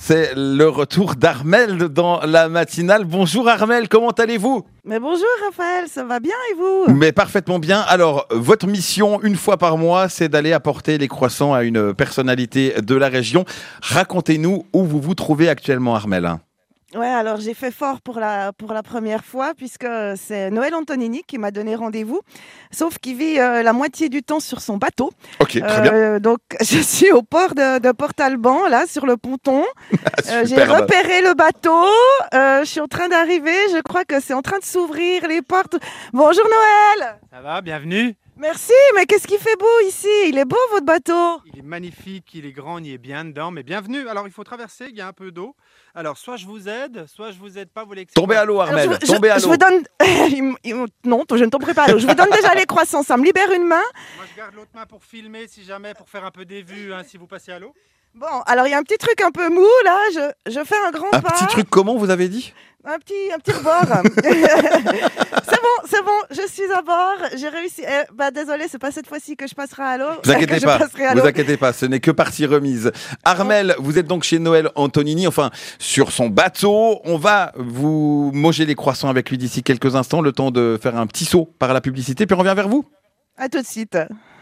C'est le retour d'Armelle dans la matinale. Bonjour Armelle, comment allez-vous ? Mais bonjour Raphaël, ça va bien et vous ? Mais parfaitement bien. Alors, votre mission, une fois par mois, c'est d'aller apporter les croissants à une personnalité de la région. Racontez-nous où vous vous trouvez actuellement, Armelle. Ouais, alors j'ai fait fort pour la première fois puisque c'est Noël Antonini qui m'a donné rendez-vous. Sauf qu'il vit la moitié du temps sur son bateau. Ok, très bien. Donc je suis au port de Port-Alban, là, sur le ponton. J'ai Superbe. repéré le bateau. Je suis en train d'arriver. Je crois que c'est en train de s'ouvrir les portes. Bonjour Noël. Ça va, bienvenue. Merci, mais qu'est-ce qu'il fait beau ici ? Il est beau votre bateau ? Il est magnifique, il est grand, on y est bien dedans, mais bienvenue. Alors il faut traverser, il y a un peu d'eau. Alors soit je vous aide pas, vous voulez que Tombez à l'eau, Alors, Armelle. Tombez à je l'eau. vous donne... Non, je ne tomberai pas à l'eau. Je vous donne déjà les croissants, ça me libère une main. Moi je garde l'autre main pour filmer si jamais, pour faire un peu des vues si vous passez à l'eau. Bon, alors il y a un petit truc un peu mou là, je fais un grand Un pas. petit truc comment, vous avez dit ? Un petit rebord. c'est bon, je suis à bord, j'ai réussi. Désolé, c'est pas cette fois-ci que je passerai à l'eau. Vous inquiétez que je pas, passerai à vous l'eau. inquiétez pas, ce n'est que partie remise. Armelle, vous êtes donc chez Noël Antonini, enfin sur son bateau. On va vous manger les croissants avec lui d'ici quelques instants, le temps de faire un petit saut par la publicité, puis on revient vers vous. À tout de suite.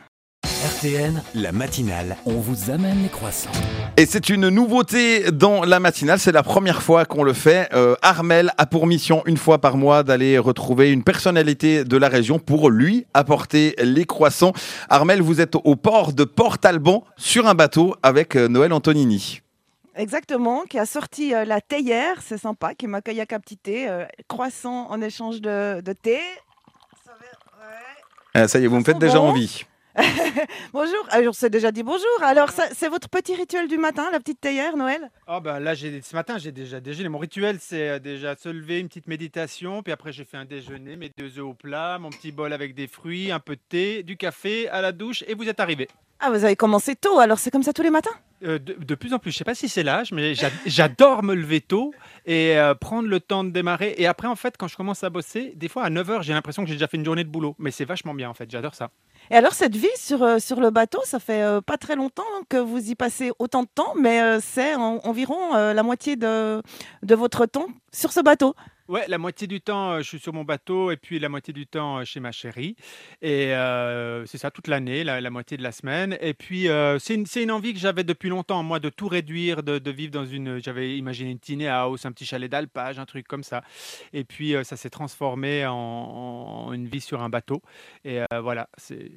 RTN, la matinale, on vous amène les croissants. Et c'est une nouveauté dans la matinale, c'est la première fois qu'on le fait. Armelle a pour mission une fois par mois d'aller retrouver une personnalité de la région pour lui apporter les croissants. Armelle, vous êtes au port de Port-Alban sur un bateau avec Noël Antonini. Exactement, qui a sorti la théière, c'est sympa, qui m'accueille avec un petit thé, croissant en échange de thé. Ça va, ouais. Ah, ça y est, vous me faites déjà Bon. envie. Bonjour, on s'est déjà dit bonjour. Alors, c'est votre petit rituel du matin, la petite théière, Noël ? Oh ben là, ce matin j'ai déjà déjeuné. Mon rituel c'est déjà se lever, une petite méditation, puis après j'ai fait un déjeuner, mes 2 œufs au plat, mon petit bol avec des fruits, un peu de thé, du café, à la douche, et vous êtes arrivé. Ah, vous avez commencé tôt, alors c'est comme ça tous les matins ? De plus en plus, je sais pas si c'est l'âge, mais j'adore me lever tôt et prendre le temps de démarrer. Et après, en fait, quand je commence à bosser, des fois à 9h, j'ai l'impression que j'ai déjà fait une journée de boulot. Mais c'est vachement bien, en fait, j'adore ça. Et alors, cette vie sur le bateau, ça fait pas très longtemps que vous y passez autant de temps, mais c'est environ la moitié de votre temps sur ce bateau. Ouais, la moitié du temps, je suis sur mon bateau et puis la moitié du temps chez ma chérie. Et c'est ça, toute l'année, la moitié de la semaine. Et puis, c'est une envie que j'avais depuis longtemps, moi, de tout réduire, de vivre dans une... J'avais imaginé une tiny house, un petit chalet d'alpage, un truc comme ça. Et puis, ça s'est transformé en une vie sur un bateau. Et voilà,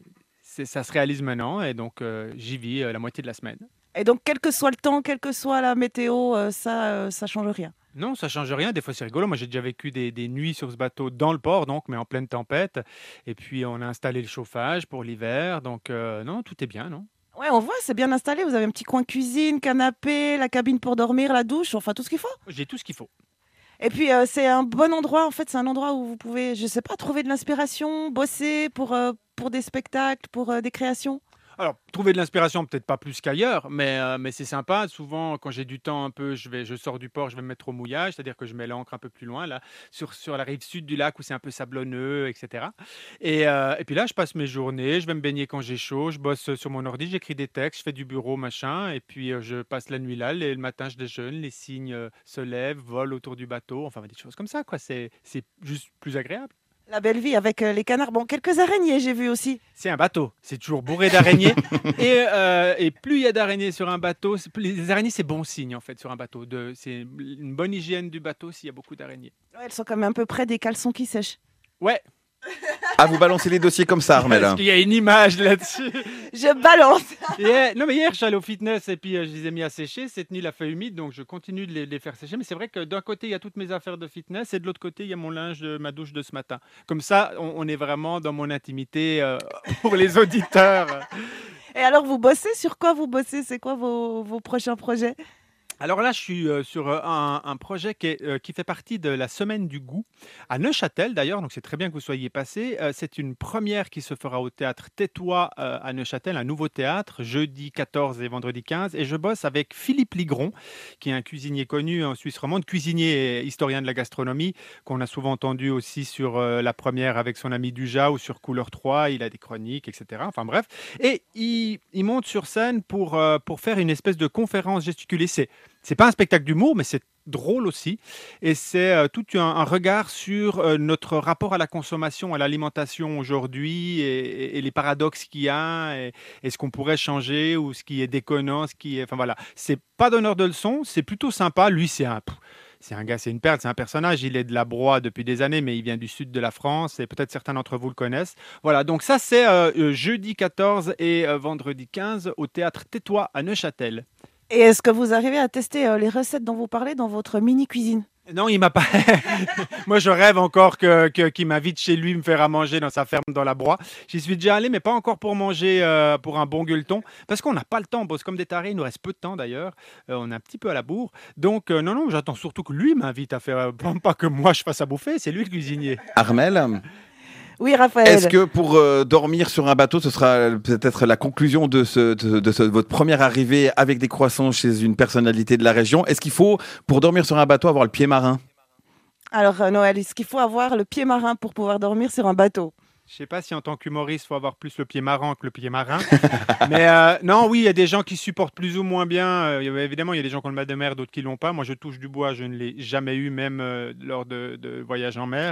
ça se réalise maintenant. Et donc, j'y vis la moitié de la semaine. Et donc, quel que soit le temps, quelle que soit la météo, ça change rien. Non, ça change rien. Des fois, c'est rigolo. Moi, j'ai déjà vécu des nuits sur ce bateau dans le port, donc, mais en pleine tempête. Et puis, on a installé le chauffage pour l'hiver. Donc, non, tout est bien, non? Ouais, on voit, c'est bien installé. Vous avez un petit coin cuisine, canapé, la cabine pour dormir, la douche, enfin tout ce qu'il faut. J'ai tout ce qu'il faut. Et puis, c'est un bon endroit, en fait, c'est un endroit où vous pouvez, je sais pas, trouver de l'inspiration, bosser pour des spectacles, pour des créations. Alors, trouver de l'inspiration, peut-être pas plus qu'ailleurs, mais c'est sympa. Souvent, quand j'ai du temps un peu, je sors du port, je vais me mettre au mouillage, c'est-à-dire que je mets l'ancre un peu plus loin, là, sur la rive sud du lac où c'est un peu sablonneux, etc. Et puis là, je passe mes journées, je vais me baigner quand j'ai chaud, je bosse sur mon ordi, j'écris des textes, je fais du bureau, machin, et puis je passe la nuit là, le matin, je déjeune, les cygnes se lèvent, volent autour du bateau, enfin, des choses comme ça, quoi. C'est juste plus agréable. La belle vie avec les canards. Bon, quelques araignées, j'ai vu aussi. C'est un bateau, c'est toujours bourré d'araignées. Et plus il y a d'araignées sur un bateau, les araignées, c'est bon signe en fait sur un bateau. C'est une bonne hygiène du bateau s'il y a beaucoup d'araignées. Ouais, elles sont quand même un peu près des caleçons qui sèchent. Ouais, Ah, vous balancez les dossiers comme ça, Armelle. parce qu'il y a une image là-dessus. Je balance. Non, mais hier, j'allais au fitness et puis je les ai mis à sécher. Cette nuit, il a fait humide, donc je continue de les faire sécher. Mais c'est vrai que d'un côté, il y a toutes mes affaires de fitness et de l'autre côté, il y a mon linge de ma douche de ce matin. Comme ça, on est vraiment dans mon intimité pour les auditeurs. Et alors, vous bossez sur quoi vous bossez? C'est quoi vos prochains projets? Alors là, je suis sur un projet qui fait partie de la Semaine du goût à Neuchâtel d'ailleurs, donc c'est très bien que vous soyez passé. C'est une première qui se fera au théâtre Tétois à Neuchâtel, un nouveau théâtre, jeudi 14 et vendredi 15. Et je bosse avec Philippe Ligron, qui est un cuisinier connu en Suisse romande, cuisinier et historien de la gastronomie, qu'on a souvent entendu aussi sur la première avec son ami Dujas ou sur Couleur 3, il a des chroniques, etc. Enfin bref. Et il monte sur scène pour faire une espèce de conférence gesticulée. c'est pas un spectacle d'humour, mais c'est drôle aussi. Et c'est tout un regard sur notre rapport à la consommation, à l'alimentation aujourd'hui et les paradoxes qu'il y a et ce qu'on pourrait changer ou ce qui est déconnant, ce qui est... Enfin voilà, c'est pas donneur de leçons, c'est plutôt sympa. Lui, c'est un gars, c'est une perle, c'est un personnage. Il est de la Broye depuis des années, mais il vient du sud de la France et peut-être certains d'entre vous le connaissent. Voilà, donc ça c'est jeudi 14 et vendredi 15 au théâtre Tétois à Neuchâtel. Et est-ce que vous arrivez à tester les recettes dont vous parlez dans votre mini-cuisine? Non, il m'a pas. Moi, je rêve encore qu'il m'invite chez lui me faire à manger dans sa ferme dans la Broye. J'y suis déjà allé, mais pas encore pour manger pour un bon gueuleton, parce qu'on n'a pas le temps. On bosse comme des tarés. Il nous reste peu de temps d'ailleurs. On est un petit peu à la bourre. Donc non, j'attends surtout que lui m'invite à faire. Pas que moi je fasse à bouffer. C'est lui le cuisinier. Armel, Oui, Raphaël. est-ce que pour dormir sur un bateau, ce sera peut-être la conclusion de votre première arrivée avec des croissants chez une personnalité de la région? Est-ce qu'il faut, pour dormir sur un bateau, avoir le pied marin? Alors, Noël, est-ce qu'il faut avoir le pied marin pour pouvoir dormir sur un bateau? Je sais pas si en tant qu'humoriste, il faut avoir plus le pied marrant que le pied marin. Mais non, oui, il y a des gens qui supportent plus ou moins bien. Évidemment, il y a des gens qui ont le mal de mer, d'autres qui l'ont pas. Moi, je touche du bois, je ne l'ai jamais eu, même lors de voyages en mer.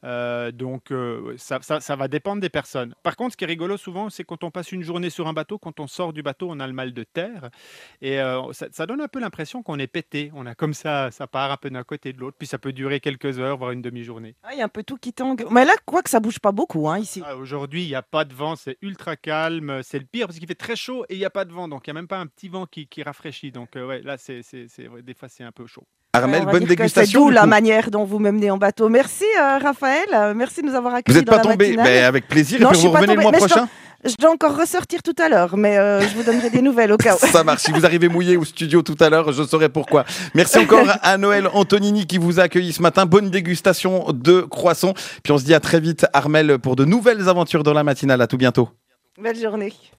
Donc, ça va dépendre des personnes. Par contre, ce qui est rigolo souvent, c'est quand on passe une journée sur un bateau, quand on sort du bateau, on a le mal de terre. Et ça donne un peu l'impression qu'on est pété. On a comme ça part un peu d'un côté et de l'autre. Puis ça peut durer quelques heures, voire une demi-journée. Ah, il y a un peu tout qui tangue. Mais là, quoi que ça bouge pas beaucoup, hein, ici. Aujourd'hui, il n'y a pas de vent, c'est ultra calme. C'est le pire parce qu'il fait très chaud et il n'y a pas de vent. Donc, il n'y a même pas un petit vent qui rafraîchit. Donc, ouais, là, des fois, c'est un peu chaud. Armel, On va bonne dire que dégustation. c'est d'où du la coup. manière dont vous me menez en bateau. Merci, Raphaël. Merci de nous avoir Vous accueillis n'êtes dans pas la tombé, matinale. mais avec plaisir. Non, Et je puis suis vous pas revenez le tombée, mois mais prochain. Je dois encore ressortir tout à l'heure, mais je vous donnerai des nouvelles au cas où. Ça marche. Si vous arrivez mouillé au studio tout à l'heure, je saurai pourquoi. Merci encore à Noël Antonini qui vous a accueilli ce matin. Bonne dégustation de croissants. Puis on se dit à très vite, Armel, pour de nouvelles aventures dans la matinale. À tout bientôt. Belle journée.